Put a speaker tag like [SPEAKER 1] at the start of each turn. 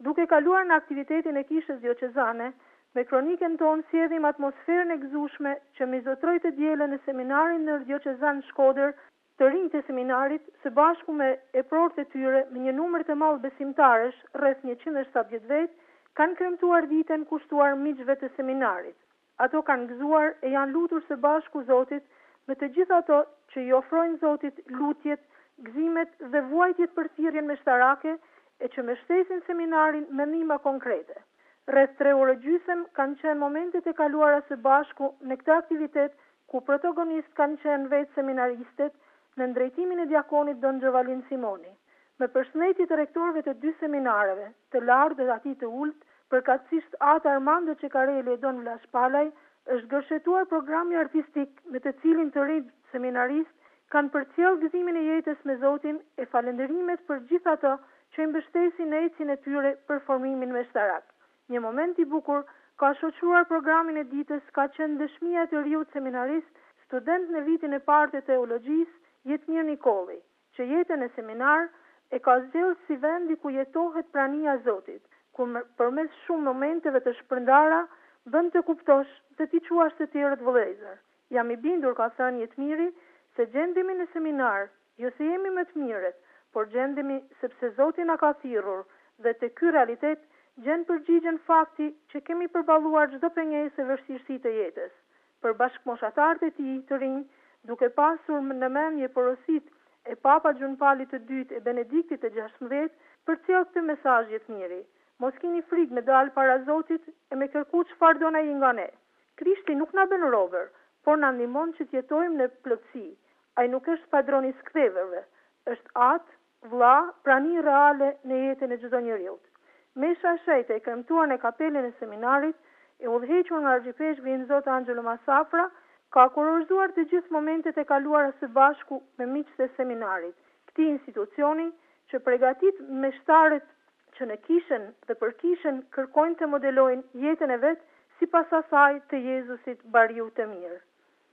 [SPEAKER 1] Duke kaluar në aktivitetin e kishës dioqezane, me kronikën tonë sjellim atmosferën e gëzueshme që mizotroi të dielën në seminarin ndërdioqezan Shkodër, të rinjtë e seminarit, së bashku me eprorët e tyre, me një numër të madh besimtarësh, rreth 170 vet, kanë kremtuar ditën kushtuar miqve të seminarit. Ato kanë gëzuar e janë lutur së bashku Zotit me të gjithë ato që i ofrojnë Zotit lutjet, gëzimet dhe vuajtjet për thirrjen mestarake e që mbështesin seminarin me ndihma konkrete. Rreth 3 orë gjysmë kanë qenë momentet e kaluara së bashku në këtë aktivitet ku protagonist kanë qenë vetë seminaristët në drejtimin e diakonit Don Giovalin Simoni. Me përshëndetje të rektorëve të 2 seminareve, të lartë dhe atij të ulët, përkatësisht Ata Armando Çekareli e Don Vlash Palaj, është gërshetuar programi artistik me të cilin të rinj seminarist kanë përcjell gëzimin e jetës me Zotin e falënderimet për gjithë ato që i mbështesin në ecjen e tyre për formimin meshtarak. Një moment i bukur ka shoqëruar programin e ditës ka qenë dëshmia e të riut seminarist, student në vitin e parë të teologjisë, Jetmir Nikolli, që jetën e seminar e ka zgjedhur si vendi ku jetohet prania e Zotit, ku përmes shumë momenteve të shpërndara bën të kuptosh dhe t'i quash të tjerët vëllezër. Jam i bindur, ka thënë Jetmiri, se gjendemi në seminar, jo se jemi më të mirët, por gjendemi sepse Zoti na ka thirrur dhe te ky realitet gjen përgjigjen fakti që kemi përballuar çdo pengesë e vështirësi të jetës. Për bashkëmoshatarët e tij të rinj, duke pasur në mendje porositë e Papa Gjon Pali të dytë e Benediktit të 16, përcjell këtë mesazh Jetmiri. Mos keni frikë me dalë para Zotit e me kërku çfarë do na i nga ne. Krishti nuk na bën robër, por na ndihmon që të jetojmë në plotësi. Ai nuk është padroni i skthëverve, është atë, vlla, prani reale në jetën e çdo njeriu. Mesha e shejtë e kremtuar në kapelen e seminarit, e udhëhequr nga argjipeshku i Zot Angelo Masafra, ka kurorzuar të gjithë momentet e kaluara së bashku me miqtë e seminarit. Këtij institucioni që përgatit meshtarët që në kishën dhe për kishën kërkojnë të modelojnë jetën e vet sipas asaj të Jezusit bariu të mirë.